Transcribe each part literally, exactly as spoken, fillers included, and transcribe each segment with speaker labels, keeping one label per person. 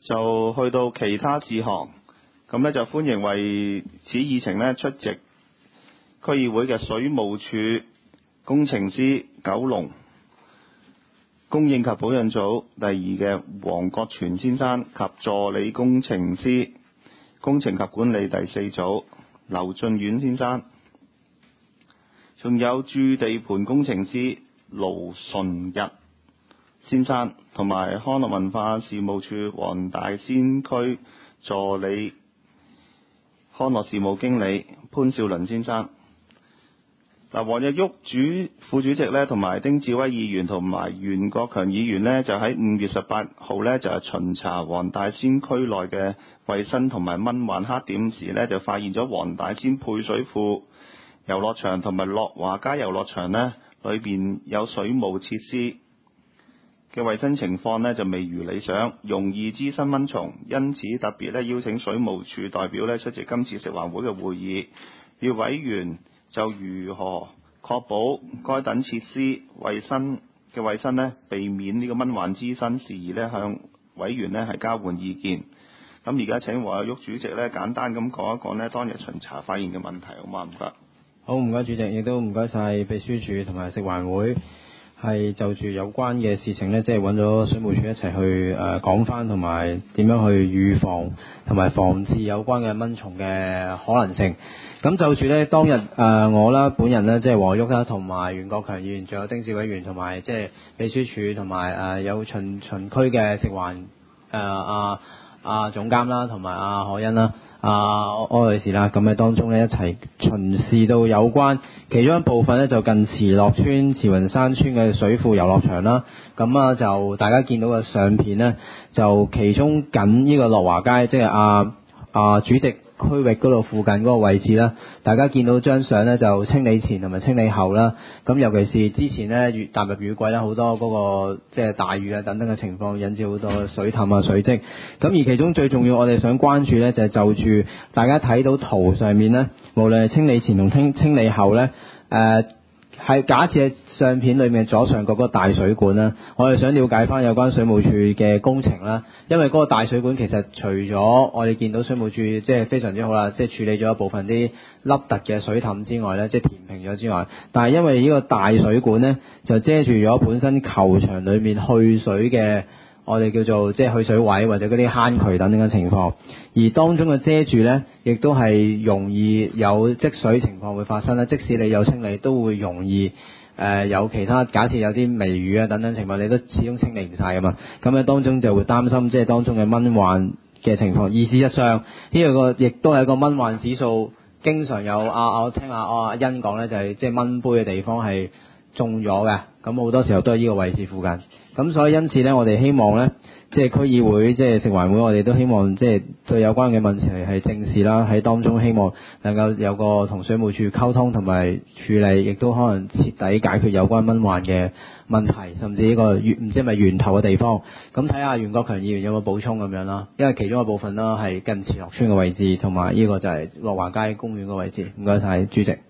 Speaker 1: 就去到其他事項，咁呢，就歡迎為此議程呢出席區議會嘅水務署工程師九龍供應及保養組第二嘅黃國全先生及助理工程師工程及管理第四組劉俊遠先生，仲有駐地盤工程師盧純日先生，同埋康樂文化事務處黃大仙區助理康樂事務經理潘少麟先生。嗱，黃日旭主副主席呢，同埋丁志威議員同埋袁國強議員呢，就喺五月十八號呢，就係巡查黃大仙區內嘅衛生同埋蚊患黑點時呢，就發現咗黃大仙配水庫遊樂場同埋樂華街遊樂場呢裏邊有水務設施嘅衛生情況呢，就未如理想，容易滋生蚊蟲，因此特別呢邀請水務署代表呢出席今次食環會嘅會議，與委員就如何確保該等設施衛生嘅衛生呢，避免呢個蚊患滋生事宜呢，向委員呢係交換意見。咁而家請黃日旭主席呢簡單咁講一講呢當日巡查發現嘅問題，好嗎？唔該。
Speaker 2: 好，唔該主席，亦都唔該晒秘書處同埋食環會，係就住有關嘅事情呢，即係揾咗水務署一齊去誒講翻，同埋點樣去預防同埋防治有關嘅蚊蟲嘅可能性。咁就住呢，當日誒、呃、我啦本人呢，即係黃日旭啦，同埋袁國強議員，仲有丁志委員，同埋即係秘書處同埋誒有巡巡區嘅食環誒阿阿總監啦，同埋阿可欣啦。啊，柯女士啦，咁喺當中呢，一齊巡視到有關其中一部分呢，就近慈樂村慈雲山村嘅水庫遊樂場啦。咁啊，就大家見到嘅相片呢，就其中緊呢個樂華街，即係啊啊主席區域嗰度附近嗰個位置啦，大家見到張相呢，就清理前同埋清理後啦。咁尤其是之前呢，越踏入雨季啦，好多嗰個即係大雨啊等等嘅情況，引致好多水氹啊水漬。咁而其中最重要，我哋想關注呢，就係就住大家睇到圖上面呢，無論係清理前同清清理後呢，誒係假設喺相片裏面左上角嗰個大水管啦，我哋想了解翻有關水務署嘅工程啦，因為嗰個大水管其實除咗我哋見到水務署即係非常之好啦，即係處理咗一部分啲凹凸嘅水氹之外呢，即係填平咗之外，但係因為呢個大水管呢，就遮住咗本身球場裏面去水嘅我哋叫做即係去水位或者嗰啲坑渠等等嘅情況，而當中嘅遮住呢，亦都係容易有積水情況會發生啦。即使你有清理，都會容易誒、呃、有其他假設有啲微雨啊等等情況，你都始終清理唔晒㗎嘛。咁喺當中就會擔心即係當中嘅蚊患嘅情況。而事實上呢、這個亦都係一個蚊患指數，經常有啊我聽阿阿欣講呢，就係即係蚊杯嘅地方係中咗嘅，咁好多時候都係呢個位置附近。咁所以因此呢，我哋希望呢，即係區議會、即係食環會，我哋都希望即係對有關嘅問題係正視啦。喺當中希望能夠有個同水務署溝通同埋處理，亦都可能徹底解決有關蚊患嘅問題，甚至呢個源唔知係咪源頭嘅地方。咁睇下袁國強議員有冇補充咁樣啦。因為其中一部分啦係近慈樂村嘅位置，同埋呢個就係樂華街公園嘅位置。唔該晒主席。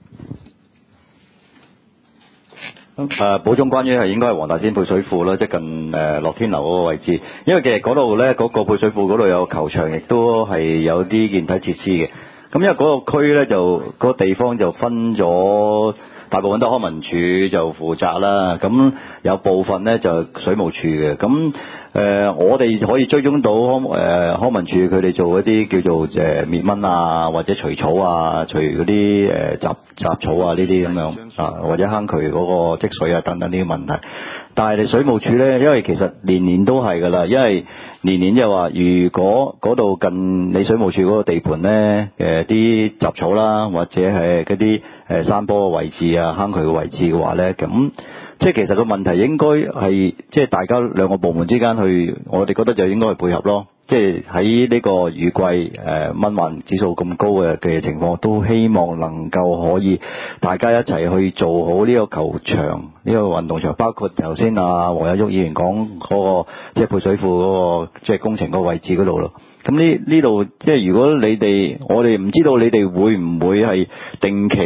Speaker 3: 誒、呃、補充關於係應該係黃大仙配水庫啦，即係近誒樂天樓嗰個位置，因為其實嗰度咧嗰個配水庫嗰度有球場，亦都係有啲健體設施嘅。咁因為嗰個區咧就嗰、嗰個地方就分咗，大部分都康文署就負責啦，咁有部分咧就水務署嘅。咁誒、呃、我哋可以追蹤到康誒、呃、康文署佢哋做一啲叫做誒滅蚊啊，或者除草啊，除嗰啲誒雜雜草啊呢啲咁樣啊，或者坑渠嗰個積水啊等等呢啲問題。但係你水務署咧，因為其實年年都係㗎啦，因為年年即係話，如果嗰度近你水務署嗰個地盤咧，誒啲雜草啦，或者係嗰啲誒山坡嘅位置啊、坑渠嘅位置嘅話咧，咁即係其實個問題應該係即係大家兩個部門之間去，我哋覺得就應該去配合咯。即係喺呢個雨季誒蚊患指數咁高嘅嘅情況，都希望能夠可以大家一齊去做好呢個球場、呢個運動場，包括頭先啊黃日旭議員講嗰個即係配水庫嗰個即係工程個位置嗰度咯。咁呢呢度即係如果你哋我哋唔知道你哋會唔會係定期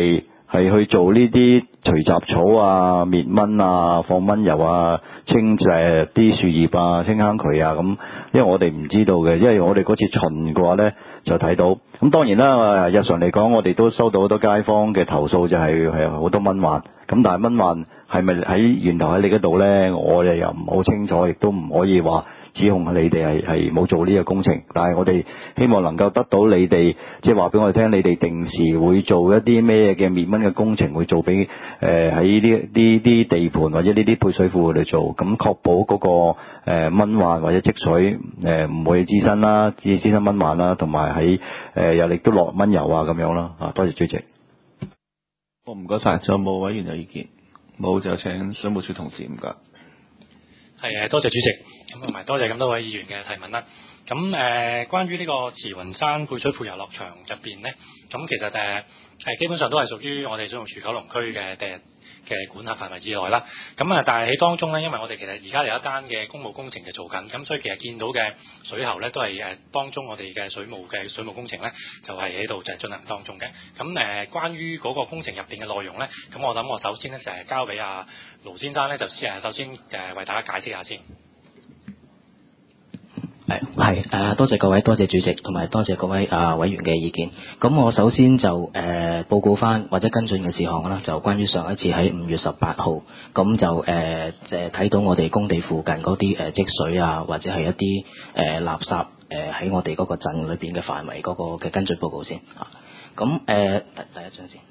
Speaker 3: 係去做呢啲除雜草啊、滅蚊啊、放蚊油啊、清誒啲樹葉啊、清坑渠啊咁，因為我哋唔知道嘅，因為我哋嗰次巡嘅話呢，就睇到。咁當然啦，日常嚟講，我哋都收到好多街坊嘅投訴，就係係好多蚊患。咁但係蚊患係咪喺源頭喺你嗰度呢？我哋又唔好清楚，亦都唔可以話指控你哋係係冇做呢個工程。但係我哋希望能夠得到你哋，即係話俾我哋聽，你哋定時會做一啲咩嘅滅蚊嘅工程，會做俾誒喺呢呢啲地盤或者呢啲配水庫嚟做，咁確保嗰個誒蚊患或者積水誒唔會滋生啦，滋滋生蚊患啦，同埋喺誒又亦都落蚊油啊咁樣啦。啊，多謝主席。
Speaker 1: 好，唔該晒，仲有冇委員有意見？冇就請水務署同事，唔該。
Speaker 4: 係誒，多謝主席，咁同埋多謝咁多位議員嘅提問啦。咁誒、呃，關於呢個慈雲山配水庫遊樂場入邊咧，咁其實誒誒、呃、基本上都係屬於我哋水務署九龍區嘅嘅嘅管轄範圍之內啦。咁啊，但係喺當中咧，因為我哋其實而家有一單嘅公務工程嘅做緊，咁所以其實見到嘅水喉咧都係誒當中我哋嘅水務嘅水務工程咧就係喺度就係進行當中嘅。咁誒、呃，關於嗰個工程入邊嘅內容咧，咁我諗我首先咧就係交俾阿盧先生咧，就誒首先誒為大家解釋下先。
Speaker 5: 係係誒，多謝各位，多謝主席，同埋多謝各位啊、呃、委員嘅意見。咁我首先就誒、呃、報告翻或者跟進嘅事項啦，就關於上一次喺五月十八號，咁就誒誒睇到我哋工地附近嗰啲誒積水啊，或者係一啲誒、呃、垃圾誒喺、呃、我哋嗰個鎮裏邊嘅範圍嗰個嘅跟進報告先嚇。咁誒第第一張先。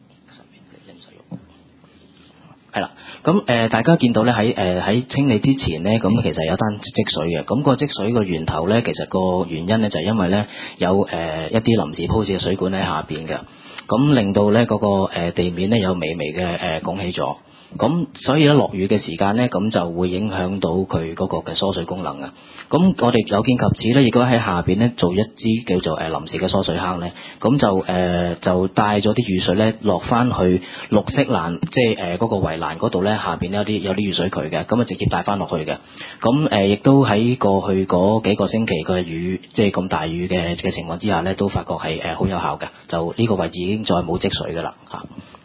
Speaker 5: 係啦，咁誒、呃、大家見到咧喺誒喺清理之前咧，咁其實有單積水嘅，咁、個積水個源頭咧，其實個原因咧就係、因為咧有誒、呃、一啲臨時鋪設嘅水管喺下邊嘅，咁令到咧嗰、嗰個、呃、地面咧有微微嘅誒拱起咗。咁所以咧落雨嘅時間咧，咁就會影響到佢嗰個嘅疏水功能啊。咁我哋有見及此咧，亦都喺下邊咧做一支叫做誒臨時嘅疏水坑咧，咁就誒、呃、就帶咗啲雨水咧落翻去綠色欄，即係誒嗰個圍欄嗰度咧，下邊有啲有啲雨水渠嘅，咁啊直接帶翻落去嘅。咁誒亦都喺過去嗰幾個星期嘅雨，即係咁大雨嘅嘅情況之下咧，都發覺係誒好有效嘅，就呢個位置已經再冇積水噶啦嚇。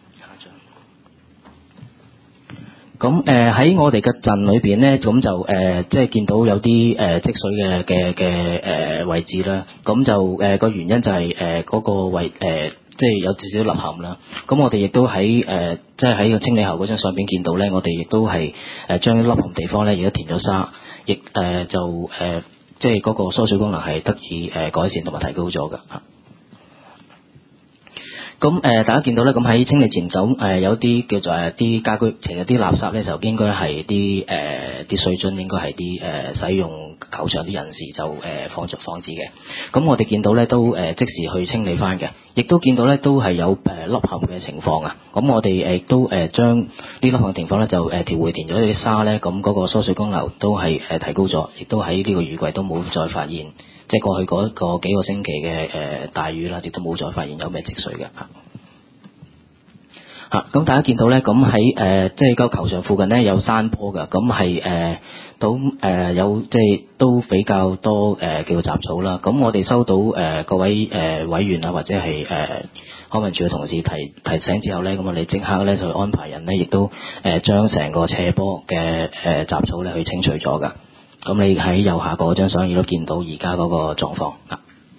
Speaker 5: 咁誒喺我哋嘅鎮裏邊咧，咁就誒、呃、即係見到有啲誒、呃、積水嘅嘅嘅誒位置啦。咁就誒個、呃、原因就係誒嗰個位誒、呃、即係有少少凹陷啦。咁我哋亦都喺誒即係喺個清理後嗰張相片見到咧，我哋亦都係誒將啲凹陷地方咧，亦都填咗沙，亦誒、呃、就誒、呃、即係嗰個疏水功能係得以誒改善同埋提高咗㗎嚇。咁誒、呃，大家見到咧，咁喺清理前咁誒、呃，有啲叫做誒啲家居，其實啲垃圾咧就應該係啲誒啲水樽，應該係啲誒使用球場啲人士就誒、呃、放著放置嘅。咁我哋見到咧都誒、呃、即時去清理翻嘅，亦都見到咧都係有誒凹陷嘅情況啊。咁我哋誒亦都誒將呢凹陷嘅情況咧就誒調回填咗啲沙咧，咁嗰個疏水功能都係誒提高咗，亦都喺呢個雨季都冇再發現。即係過去嗰個幾個星期嘅誒、呃、大雨啦，亦都冇再發現有咩積水嘅嚇。嚇、啊、咁大家見到咧，咁喺誒即係個球場附近咧有山坡㗎，咁係誒都誒有即係都比較多誒、呃、叫做雜草啦。咁我哋收到誒、呃、各位誒、呃、委員啊，或者係誒康文署嘅同事提提醒之後咧，咁我哋即刻咧就安排人咧，亦都誒將成個斜坡嘅誒、呃、雜草咧去清除咗㗎。咁你喺右下角嗰張相亦都見到而家嗰個狀況啊。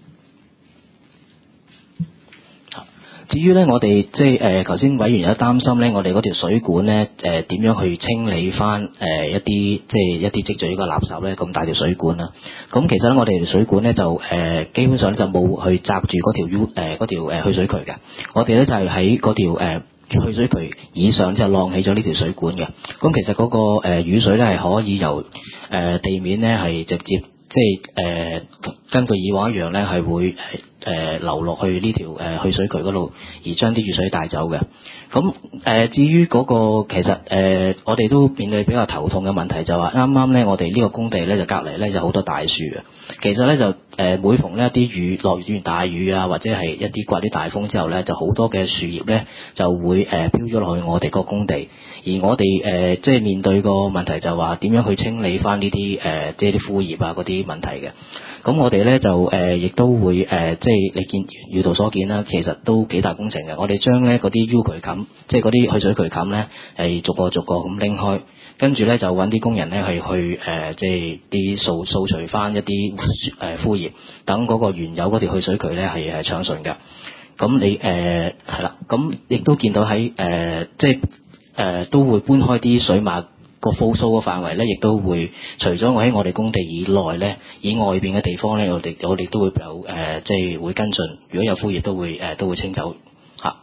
Speaker 5: 至於咧，我哋即係誒頭先委員有擔心咧，我哋嗰條水管咧誒點樣去清理翻誒、呃、一啲即係一啲積聚呢個垃圾咧？咁大條水管啦，咁其實咧我哋條水管咧就誒、呃、基本上咧就冇去紮住嗰條 U 誒嗰條誒去水渠嘅，我哋咧就係喺嗰條誒。呃去水渠以上就晾起咗呢條水管嘅，咁其實嗰、那個、呃、雨水咧係可以由誒、呃、地面咧係直接即係誒、呃、根據以往一樣咧係會誒、呃、流落去呢條誒、呃、去水渠嗰度，而將啲雨水帶走嘅。咁誒、呃、至於嗰、那個其實誒、呃、我哋都面對比較頭痛嘅問題就話啱啱咧我哋呢個工地咧就隔離咧就好多大樹啊，其實咧就誒每逢呢一啲雨落完大雨啊，或者係一啲刮啲大風之後咧，就好多嘅樹葉咧就會誒飄咗落去我哋個工地，而我哋誒、呃、即係面對個問題就話點樣去清理翻呢啲誒即係啲枯葉啊嗰啲問題嘅。咁我哋咧就誒亦、呃、都會誒、呃、即係你見預圖所見啦，其實都幾大工程嘅。我哋將咧嗰啲 U 渠冚，即係嗰啲去水渠冚咧係逐個逐個咁拎開。跟住咧就揾啲工人咧係去誒、呃，即係啲掃掃除翻一啲誒枯葉，等嗰個原有嗰條去水渠咧係誒暢順嘅。咁你誒係啦，咁、呃、亦都見到喺誒、呃，即係誒、呃、都會搬開啲水馬個 flow 嘅範圍咧，亦都會除咗我喺我哋工地以內咧，以外邊嘅地方咧，我哋我哋都會有誒、呃，即係會跟進。如果有枯葉都會誒、呃、都會清走嚇。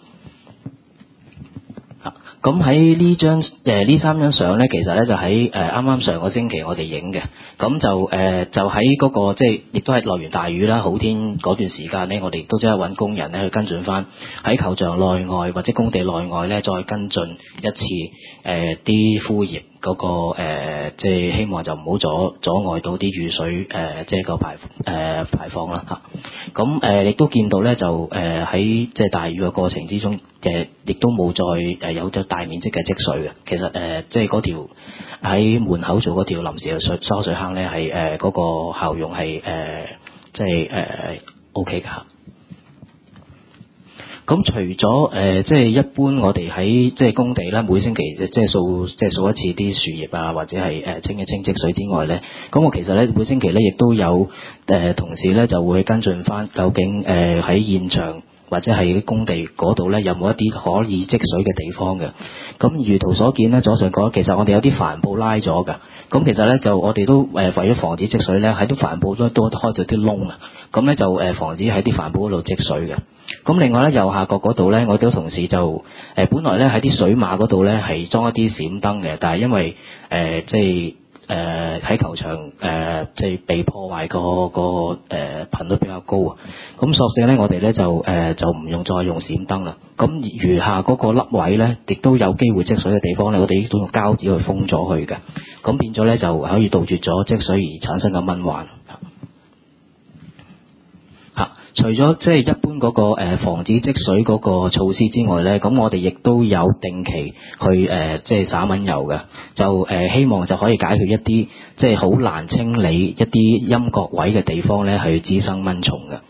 Speaker 5: 咁喺呢張誒呢三張相咧，其實咧就喺誒啱啱上個星期我哋影嘅，咁就誒、呃、就喺嗰、那個即係亦都係落完大雨啦，好天嗰段時間咧，我哋亦都即刻揾工人咧去跟進翻喺球場內外或者工地內外咧，再跟進一次誒啲、呃、枯葉嗰、那個、呃、即係希望就唔好阻阻礙到啲雨水誒、呃、即係個排誒、呃、排放啦嚇。咁誒亦都見到咧，就誒喺、呃、即係大雨嘅過程之中，誒亦都冇再誒有咗大面積嘅積水嘅。其實誒、呃、即係嗰條喺門口做嗰條臨時嘅水疏水坑咧，係誒嗰個效用係誒、呃、即係誒 O K 㗎。咁、呃、除咗誒、呃、即係一般我哋喺即係工地啦，每星期即係掃即係掃一次啲樹葉啊，或者係誒清一清積水之外咧，咁我其實咧每星期咧亦都有誒、呃、同事咧就會跟進翻究竟誒喺、呃、現場或者係工地嗰度咧有冇一啲可以積水嘅地方嘅。咁如圖所見咧，左上角其實我哋有啲帆布拉咗㗎。咁其實咧就我哋都誒為咗防止積水咧，喺啲帆布都都開咗啲窿啊。咁咧就誒防止喺啲帆布嗰度積水嘅。咁另外咧右下角嗰度咧，我哋同事就誒、呃、本來咧喺啲水馬嗰度咧係裝一啲閃燈嘅，但係因為誒、呃、即係誒喺球場誒、呃、即係被破壞個個誒頻率比較高啊。咁索性咧我哋咧就誒、呃、就唔用再用閃燈啦。咁餘下嗰個凹位咧，亦都有機會積水嘅地方咧，我哋都用膠紙去封咗去嘅。咁變咗咧就可以杜絕咗積水而產生嘅蚊患。嚇，除咗即係一般嗰個誒防止積水嗰個措施之外咧，咁我哋亦都有定期去誒即係灑蚊油嘅，就誒希望就可以解決一啲即係好難清理一啲陰角位嘅地方咧，去滋生蚊蟲嘅。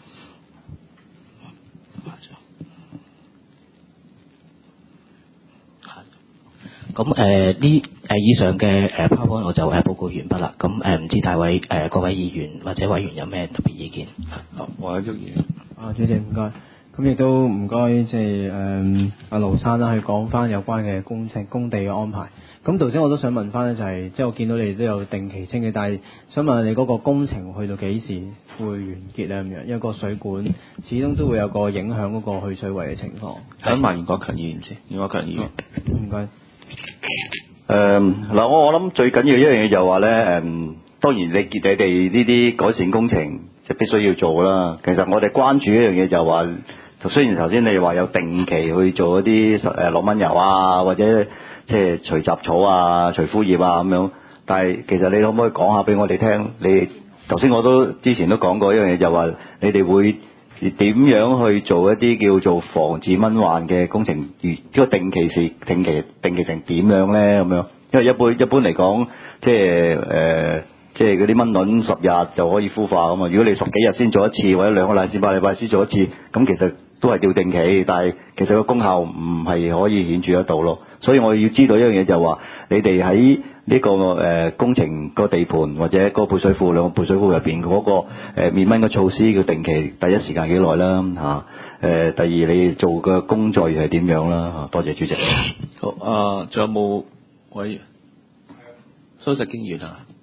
Speaker 5: 咁誒呢誒以上嘅誒 PowerPoint 我就誒報告完畢啦。咁誒唔知大位誒、呃、各位議員或者委員有咩特別意見？
Speaker 1: 好，黃旭議員。
Speaker 2: 啊，主席唔該。咁亦都唔該，即係誒阿盧生啦，去講翻有關嘅工程工地嘅安排。咁頭先我都想問翻咧，就係即係我見到你哋都有定期清嘅，但係想問下你嗰個工程去到幾時會完結咧？咁樣，因為個水管始終都會有個影響嗰個去水位嘅情況。
Speaker 1: 等埋袁國強議員先，袁國強議員。
Speaker 2: 唔該。
Speaker 3: 誒嗱，我我諗最緊要一樣嘢就係話咧，誒當然你見你哋呢啲改善工程就必須要做啦。其實我哋關注一樣嘢就係話，就雖然頭先你話有定期去做一啲誒落蚊油啊，或者即係除雜草啊、除枯葉啊咁樣，但係其實你可唔可以講下俾我哋聽？你頭先我都之前都講過一樣嘢，就係話你哋會點樣去做一啲叫做防治蚊患嘅工程？如呢個定期是定期定期成點樣咧？咁樣，因為一般一般嚟講，即係誒、呃，即係嗰啲蚊卵十日就可以孵化咁嘛。如果你十幾日先做一次，或者兩個禮拜禮拜先做一次，咁其實都係叫定期，但係其實個功效唔係可以顯著得到咯。所以我要知道一樣嘢就係話，你哋喺呢個誒、呃、工程個地盤或者嗰個配水庫兩個配水庫入邊嗰個誒滅蚊嘅措施嘅定期第一時間幾耐啦嚇？誒、啊、第二你做嘅工序係點樣啦嚇？多謝主席。
Speaker 1: 好啊，仲有冇委員？蘇石經議啊？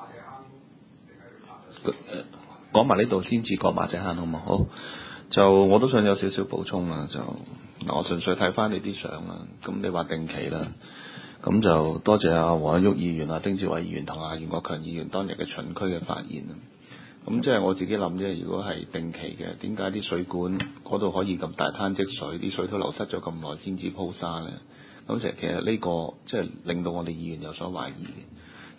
Speaker 1: 講埋呢度先至講馬仔坑好唔好？好，就我都想有少少補充啊，就嗱我純粹睇翻你啲相啊，咁你話定期啦。咁就多謝阿黃旭議員、阿丁志偉議員同阿袁國強議員當日嘅巡區嘅發言啊。咁即係我自己諗啫，如果係定期嘅，點解啲水管嗰度可以咁大灘積水，啲水都流失咗咁耐先至鋪沙咧？咁其實其實呢個即係令到我哋議員有所懷疑嘅。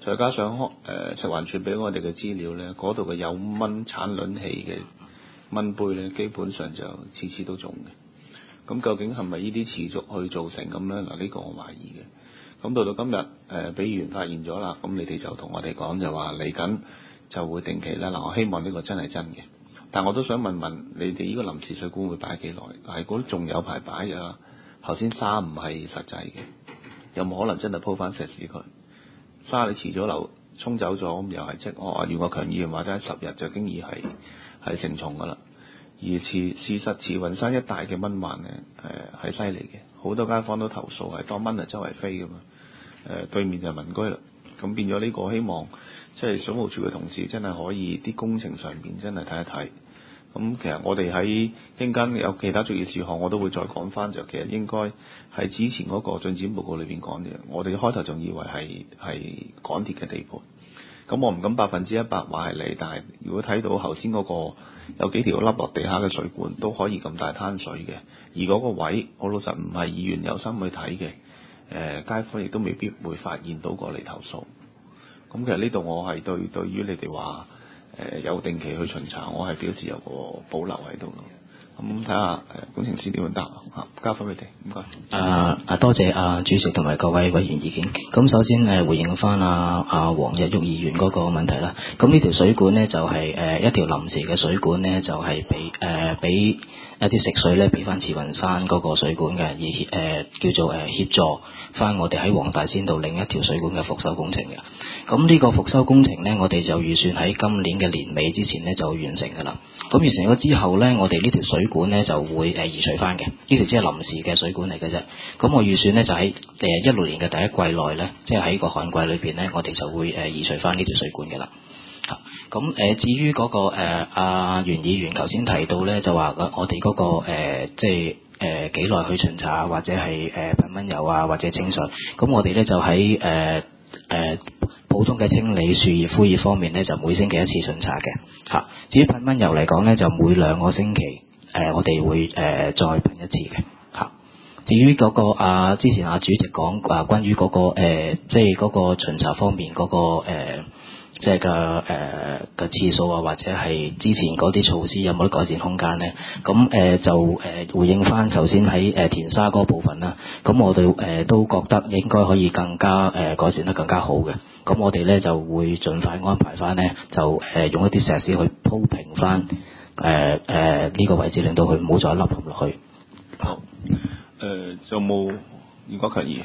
Speaker 1: 再加上誒、呃、食環署俾我哋嘅資料咧，嗰度嘅有蚊產卵器嘅蚊杯咧，基本上就次次都中嘅。咁究竟係咪呢啲持續去造成咁咧？嗱，呢個我懷疑嘅。咁到到今日誒，俾議員發現咗啦，咁你哋就同我哋講就話嚟緊就會定期啦。嗱，我希望呢個真係真嘅，但我都想問問你哋呢個臨時水管會擺幾耐？嗱，如果仲有排擺啊，頭先沙唔係實際嘅，有冇可能真係鋪翻石屎佢？沙你遲咗流沖走咗，咁又係即我話袁國強議員話齋十日就經已係係成蟲噶啦。而事事實慈雲山一帶嘅蚊患咧，誒係犀利嘅，好多街坊都投訴係當蚊係周圍飛噶嘛。誒、呃、對面就民居啦，咁變咗呢個希望即係水務署嘅同事真係可以啲工程上邊真係睇一睇。咁其實我哋喺陣間有其他重要事項，我都會再講翻。就其實應該係之前嗰個進展報告裏邊講嘅。我哋開頭仲以為係係港鐵嘅地盤，咁我唔敢百分之一百話係你，但係如果睇到頭先嗰個有幾條凹落地下嘅水管都可以咁大灘水嘅，而嗰個位我老實唔係議員有心去睇嘅，誒、呃、街坊亦都未必會發現到過嚟投訴。咁其實呢度我係對對於你哋話誒有定期去巡查，我係表示有個保留喺度咯。咁睇下誒工程師點樣答嚇，交翻俾你哋，唔該。
Speaker 5: 啊啊，多謝啊主席同埋各位委員意見。咁首先誒回應翻啊啊黃日旭議員嗰個問題啦。咁呢條水管呢，就係、是、誒一條臨時嘅水管呢，就係俾誒俾一啲食水咧俾翻慈雲山嗰個水管嘅，而誒、呃、叫做誒、呃、協助翻我哋喺黃大仙道另一條水管嘅復修工程嘅。咁呢個復修工程呢，我哋就預算喺今年嘅年尾之前呢就會完成㗎啦。咁完成咗之後呢，我哋呢條水管呢就會誒移除翻嘅。呢條只係臨時嘅水管嚟嘅啫。咁我預算呢，就喺誒一六年嘅第一季內呢，即係喺個旱季裏邊呢，我哋就會誒移除翻呢條水管嘅啦。嚇，咁誒至於嗰、那個誒阿袁議員頭先提到呢，就話我哋嗰、那個、呃、即係誒幾耐去巡查或者係誒噴蚊油啊，或者清水。咁我哋呢，就喺誒誒。呃呃普通嘅清理樹葉、枯葉方面呢，就每星期一次巡查嘅嚇。至於噴蚊油嚟講呢，就每兩個星期誒、呃，我哋會誒、呃、再噴一次嘅嚇。至於嗰、那個啊，之前阿主席講啊，關於嗰、那個、呃、即係嗰個巡查方面嗰、那個、呃、即係嘅誒嘅次數啊，或者係之前嗰啲措施有冇得改善空間呢？咁誒、呃、就誒、呃、回應翻頭先喺誒填沙嗰部分啦。咁我哋誒、呃、都覺得應該可以更加誒、呃、改善得更加好嘅。咁我哋咧就會盡快安排翻咧，就誒、呃、用一啲石屎去鋪平翻誒誒呢個位置，令到佢唔好再凹陷落去。
Speaker 1: 好，誒仲有冇袁國強議員？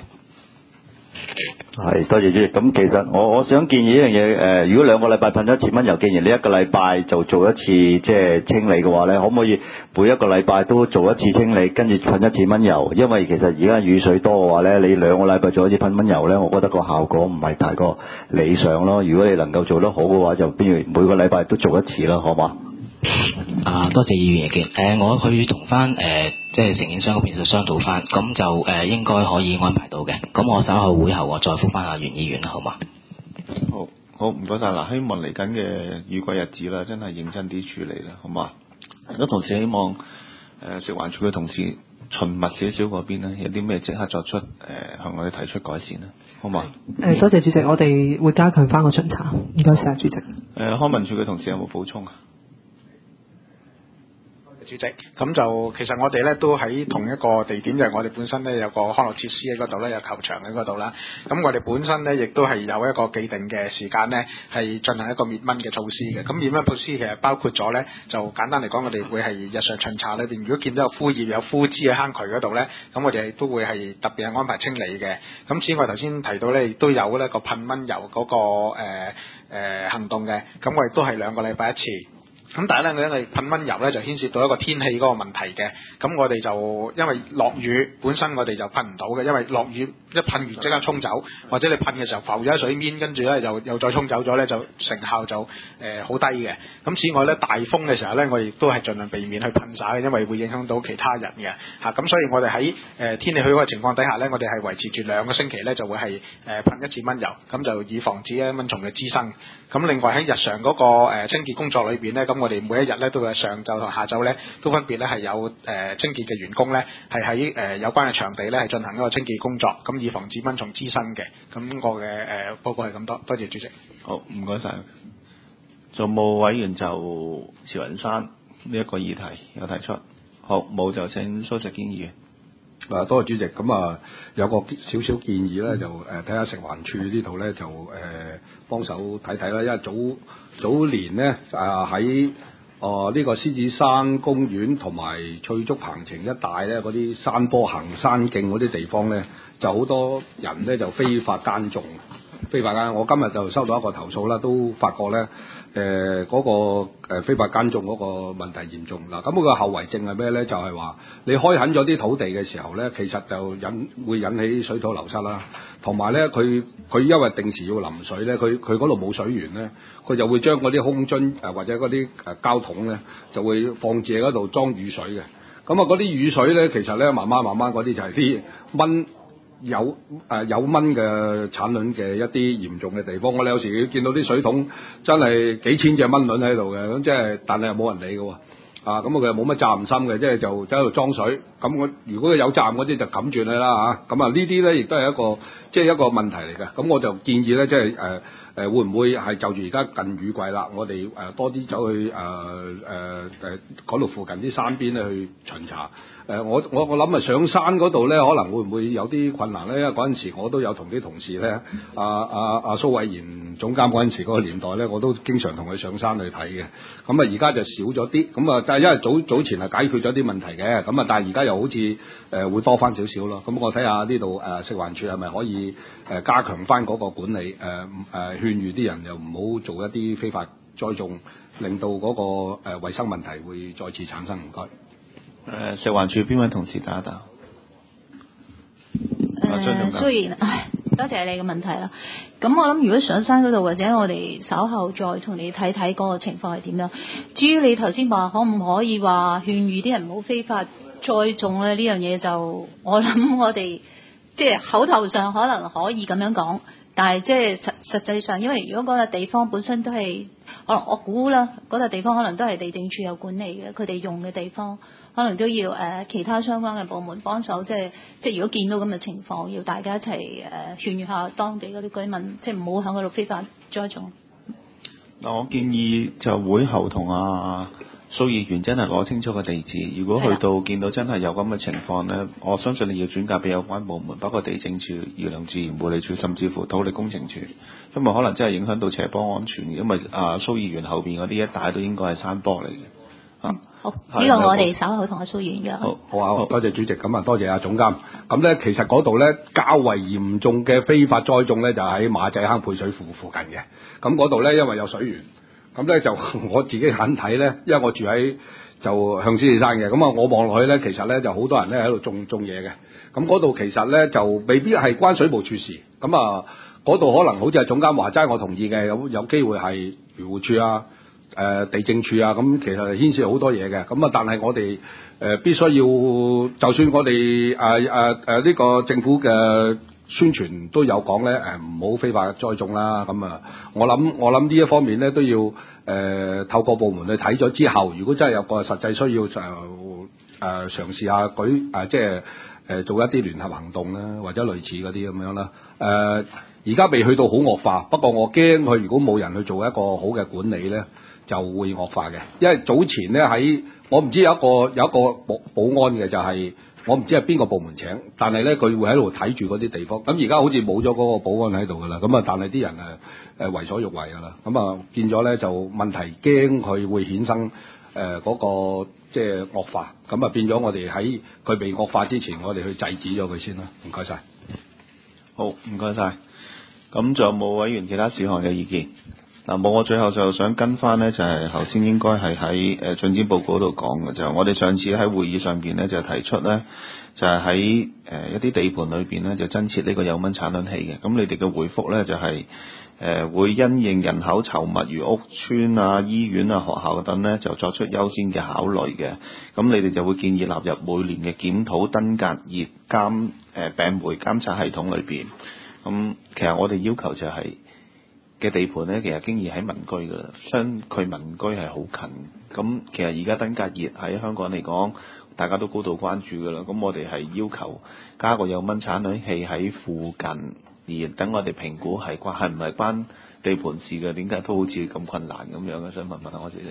Speaker 3: 係，多謝主席。咁其實我我想建議一樣嘢，誒、呃，如果兩個禮拜噴一次蚊油，既然你一個禮拜就做一次即係清理嘅話咧，可唔可以每一個禮拜都做一次清理，跟住噴一次蚊油？因為其實而家雨水多嘅話咧，你兩個禮拜做一次噴蚊油咧，我覺得個效果唔係太過理想咯。如果你能夠做得好嘅話，就不如每個禮拜都做一次啦，好嘛？
Speaker 5: 啊，多謝議員意見。誒、呃，我去同翻誒即係承建商嗰邊就商討翻，咁就誒、呃、應該可以安排到嘅。咁我稍後會後我再覆翻阿袁議員啦，好嘛？
Speaker 1: 好，好唔該晒嗱，希望嚟緊嘅雨季日子啦，真係認真啲處理啦，好嘛？咁同時希望誒、呃、食環署嘅同事循密少少嗰邊咧，有啲咩即刻作出誒、呃、向我哋提出改善啦，好嘛？
Speaker 6: 誒，多謝主席，我哋會加強翻個巡查。唔該晒，主席。誒、
Speaker 1: 呃，康文署嘅同事有冇補充啊？
Speaker 7: 主席，咁就其實我哋咧都喺同一個地點，就係、是、我哋本身咧有個康樂設施喺嗰度咧，有球場喺嗰度啦。咁我哋本身咧亦都係有一個既定嘅時間咧，係進行一個滅蚊嘅措施嘅。咁滅蚊措施其實包括咗咧，就簡單嚟講，我哋會係日常巡查裏邊，如果見到有枯葉、有枯枝喺坑渠嗰度咧，咁我哋都會係特別係安排清理嘅。咁此外頭先提到咧，亦都有呢個噴蚊油嗰、那個誒誒、呃呃、行動嘅。咁我亦都係兩個禮拜一次。咁但係咧，因為噴蚊油咧就牽涉到一個天氣嗰個問題嘅，咁我哋就因為落雨本身我哋就噴唔到嘅，因為落雨一噴完即刻沖走，或者你噴嘅時候浮咗喺水面，跟住咧又又再沖走咗咧，就成效就誒好、呃、低嘅。咁此外咧，大風嘅時候咧，我哋都係盡量避免去噴灑嘅，因為會影響到其他人嘅嚇。咁、啊、所以我哋喺誒天氣許可嘅情況底下咧，我哋係維持住兩個星期咧就會係誒、呃、噴一次蚊油，咁就以防止咧蚊蟲嘅滋生。咁另外喺日常嗰、那個、呃、清潔工作裏邊咧，咁我哋每一日咧都會上晝同下晝咧都分別咧係有誒、呃、清潔嘅員工咧係喺誒有關嘅場地咧係進行一個清潔工作，咁以防止蚊蟲滋生嘅。咁我嘅誒、呃、報告係咁多，多謝主席。
Speaker 1: 好，唔該晒。仲冇委員就慈雲山呢一個議題有提出？好，冇就請蘇錫堅議員。
Speaker 8: 啊，多謝主席。咁啊，有個少少建議咧，就誒睇下食環署呢度咧，就誒、呃、幫手睇睇啦。因為早早年咧啊喺哦呢個獅子山公園同埋翠竹鵬程一帶咧，嗰啲山坡行山徑嗰啲地方咧，就好多人咧就非法耕種。非法耕，我今日就收到一個投訴啦，都發覺咧誒嗰個誒非法耕種嗰個問題嚴重嗱。咁佢個後遺症係咩咧？就係、是、話你開墾咗啲土地嘅時候咧，其實就引會引起水土流失啦，同埋咧佢佢因為定時要淋水咧，佢佢嗰度冇水源咧，佢就會將嗰啲空樽誒或者嗰啲誒膠桶咧就會放置喺嗰度裝雨水嘅。咁啊嗰啲雨水咧，其實咧慢慢慢慢嗰啲就係啲蚊。有誒、呃、有蚊嘅產卵嘅一啲嚴重嘅地方，我哋有時見到啲水桶真係幾千隻蚊卵喺度嘅，咁即係但係又冇人理嘅喎，啊咁佢又冇乜責任心嘅，即係就喺度裝水，咁我如果有責任嗰啲就冚住佢啦嚇，咁啊呢啲咧亦都係一個即係一個問題嚟嘅，咁我就建議咧即係誒誒會唔會係就住而家近雨季啦，我哋誒、呃、多啲走去誒誒誒嗰度附近啲山邊咧去巡查。誒、呃、我我我諗啊上山嗰度咧可能會唔會有啲困難咧？因為嗰陣時我都有同啲同事咧，阿阿阿蘇偉賢總監嗰陣時嗰個年代咧，我都經常同佢上山去睇嘅。咁啊而家就少咗啲，咁啊但係因為早早前係解決咗啲問題嘅，咁啊但係而家又好似誒、呃、會多翻少少咯。咁我睇下呢度誒食環署係咪可以誒加強翻嗰個管理，誒、呃、誒、呃、勸喻啲人又唔好做一啲非法栽種，令到嗰、那個誒、呃、衞生問題會再次產生。唔該。
Speaker 1: 誒、呃、食環署邊位同事打一打？
Speaker 9: 誒，雖然唉，多謝你嘅問題啦。咁我諗，如果上山嗰度，或者我哋稍後再同你睇睇嗰個情況係點樣。至於你頭先話可唔可以話勸喻啲人唔好非法栽種咧？呢樣嘢就我諗我哋即係口頭上可能可以咁樣講，但係即係實實際上，因為如果嗰個地方本身都係，可能我估啦，嗰個地方可能都係地政處有管理嘅，佢哋用嘅地方。可能都要誒、呃、其他相關嘅部門幫手，即係即係如果見到咁嘅情況，要大家一齊誒勸喻下當地嗰啲居民，即係唔好喺嗰度非法栽種。
Speaker 1: 嗱，我建議就會後同阿蘇議員真係攞清楚個地址。如果去到見到真係有咁嘅情況呢，我相信你要轉介俾有關部門，包括地政處、漁農自然護理處，甚至乎土力工程處，因為可能真係影響到斜坡安全。因為阿蘇議員後邊嗰啲一帶都應該係山坡嚟嘅。
Speaker 9: 嗯、好，呢、這個我哋稍後同阿蘇議員約。
Speaker 8: 好，好啊，好多謝主席，咁啊多謝阿總監。咁咧，其實嗰度咧較為嚴重嘅非法栽種咧，就喺馬仔坑配水庫附近嘅。咁嗰度咧，因為有水源，咁咧就我自己肯睇咧，因為我住喺就向獅子山嘅，咁啊我望落去咧，其實咧就好多人咧喺度種種嘢嘅。咁嗰度其實咧就未必係關水務處事。咁啊，嗰度可能好似係總監話齋，我同意嘅，有有機會係漁護處啊。誒、呃、地政處啊，咁其實係牽涉好多嘢嘅，咁啊，但係我哋誒、呃、必須要，就算我哋誒誒誒呢個政府嘅宣傳都有講咧，誒唔好非法栽種啦，咁啊，我諗我諗呢一方面咧都要誒、呃、透過部門去睇咗之後，如果真係有個實際需要就誒、呃、嘗試下舉誒、呃、即係誒、呃、做一啲聯合行動啦，或者類似嗰啲咁樣啦，誒而家未去到好惡化，不過我驚佢如果冇人去做一個好嘅管理咧，就會惡化嘅，因為早前咧喺我唔知有一個有一個保保安嘅，就係、是、我唔知係邊個部門請，但係咧佢會喺度睇住嗰啲地方。咁而家好似冇咗嗰個保安喺度噶啦，咁啊，但係啲人誒誒為所欲為噶啦，咁啊變咗咧就問題驚佢會衍生誒嗰、呃那個即係惡化，咁啊變咗我哋喺佢未惡化之前，我哋去制止咗佢先啦。唔該晒。
Speaker 1: 好，唔該晒。咁仲有冇委員其他事項嘅意見？嗱，冇，我最後就想跟翻呢，就係頭先應該係喺誒進展報告度講嘅，就係、我哋上次喺會議上邊呢，就提出呢，就係喺誒一啲地盤裏邊呢，就增設呢個有蚊產卵器嘅。咁你哋嘅回覆呢，就係、是、誒、呃、會因應人口稠密如屋邨啊、醫院啊、學校等呢，就作出優先嘅考慮嘅。咁你哋就會建議納入每年嘅檢討登革熱監誒病媒監測系統裏邊。咁其實我哋要求就係、是。 嘅地盤呢，其實經已喺民居噶啦，相距民居係好近。咁其實而家登革熱喺香港嚟講，大家都高度關注噶啦。咁我哋係要求加個有蚊產卵器喺附近，而等我哋評估係關係唔係關地盤事嘅，點解都好似咁困難咁樣嘅？想問問下我自己。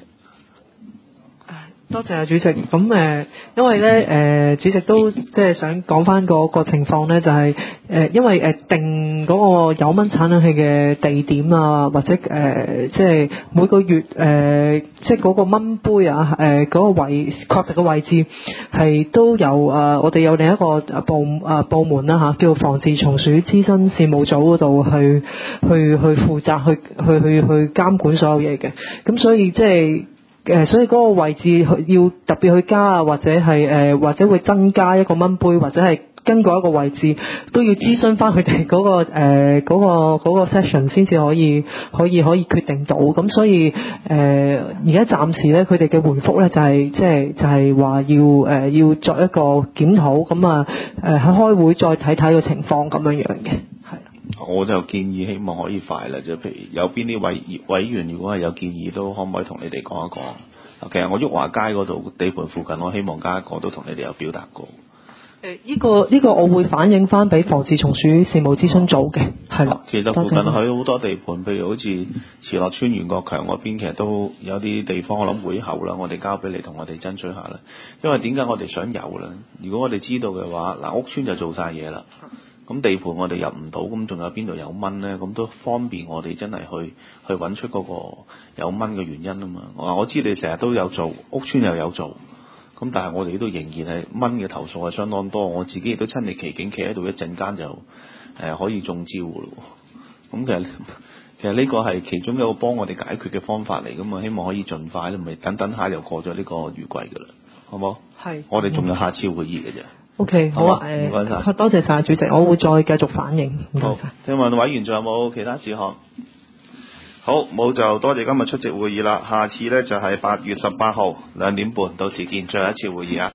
Speaker 6: 多謝啊，主席。咁誒、呃，因為咧誒、呃，主席都即係想講翻嗰個情況咧，就係、是、誒、呃，因為誒、呃、定嗰個有蚊產卵器嘅地點啊，或者誒、呃，即係每個月誒、呃，即係嗰個蚊杯啊，誒、呃、嗰、那個位確實嘅位置係都有誒、呃，我哋有另一個部誒、呃、部門啦嚇、啊，叫防治蟲鼠諮詢事務組嗰度去去去負責去去去去監管所有嘢嘅，咁所以即係。誒、呃，所以嗰個位置要特別去加啊，或者係誒、呃，或者會增加一個蚊杯，或者係更改一個位置，都要諮詢翻佢哋嗰個誒嗰、呃嗰個嗰、嗰個 session 先至可以可以可以決定到。咁所以誒，而家暫時咧，佢哋嘅回覆咧就係即係就係、係、話要誒、呃、要作一個檢討，咁啊誒喺開會再睇睇個情況咁樣樣嘅。
Speaker 1: 我就建議希望可以快啦，就譬如有邊啲委委員如果係有建議，都可唔可以同你哋講一講？其實我旭華街嗰度地盤附近，我希望加一個都同你哋有表達過。
Speaker 6: 誒，呢個呢個我會反映翻俾防治蟲鼠事務諮詢組嘅，係啦。
Speaker 1: 其實附近佢好多地盤，譬如好似慈樂村袁國強嗰邊，其實都有啲地方，我諗會後啦，我哋交俾你同我哋爭取下啦。因為點解我哋想有咧？如果我哋知道嘅話，嗱屋村就做晒嘢啦。咁地盤我哋入唔到，咁仲有邊度有蚊呢？咁都方便我哋真係去去揾出嗰個有蚊嘅原因啊嘛！我我知你成日都有做，屋村又有做，咁但係我哋都仍然係蚊嘅投訴係相當多，我自己亦都親歷其境，企喺度一陣間就誒、呃、可以中招嘅咯。咁其實其實呢個係其中一個幫我哋解決嘅方法嚟㗎嘛，希望可以盡快，唔係等等下又過咗呢個雨季㗎啦，好冇？係。我哋仲有下次會議嘅啫。
Speaker 6: O.K. 好啊，誒，唔該晒，多謝晒主席，我會再繼續反映。唔該晒。請問委員仲有冇其他事項？好，冇就多謝今日出席會議啦。下次呢就係八月十八號兩點半，到時見，最後一次會議啊。